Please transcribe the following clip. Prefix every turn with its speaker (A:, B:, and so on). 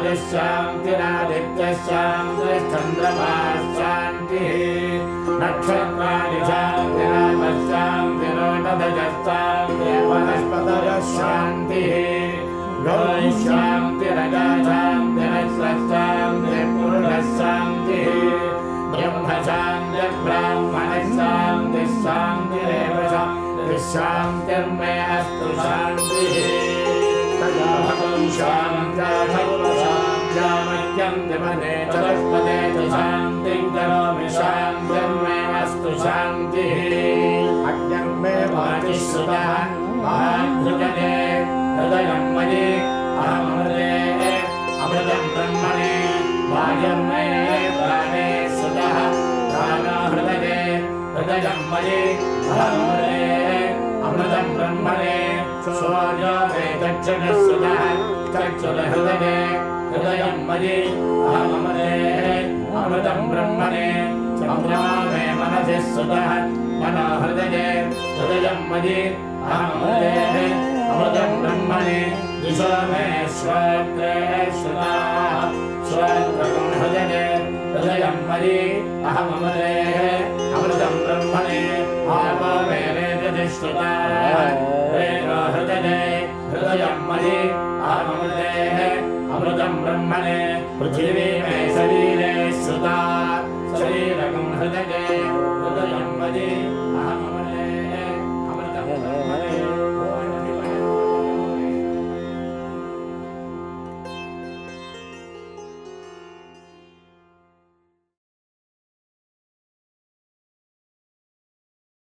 A: शान्तिरादित्यशान्तिश्चन्द्रमाशान्तिः नक्षत्राणि शान्तिरामशान्तिरोटदजशान्तिवनस्पतयशान्तिः गौशान्तिरजाशान्तिरस्रशान्तिपूर्णशान्तिः ब्रह्मशान्तिर्ब्राह्मणशान्तिः शान्तिर्मे अस्तु शान्तिः शान्त्यामह्यं दिवने चतुष्पदे च शान्तिं करोमि शान्तिर्मे अस्तु शान्तिः अज्ञं मे वाचिश्रुतः महाधृतये हृदयं मयि अहमृते अमृतं ब्रह्मणे वायं मे प्राणे सुतः प्राणहृदये हृदयं मयि अहमृते अमृतं ब्रह्मणे सूर्यो मे दक्षिणसुतः चक्षुर्हृदये हृदयं मयि अहमृते अमृतं ब्रह्मणे चन्द्रमा मे मनसि सुतः मनोहृदये हृदयं मयि अहमृते अमृतं ब्रह्मणे दिशो मे श्रोत्रे श्रुताः श्रोत्रं हृदये हृदयं मयि अहमृते अमृतं ब्रह्मणे आपो मे श्रुताः हृदये हृदयं मयि अहमृते अमृतं ब्रह्मणे पृथिवी मे शरीरे श्रुता शरीरकं हृदये हृदयं मयि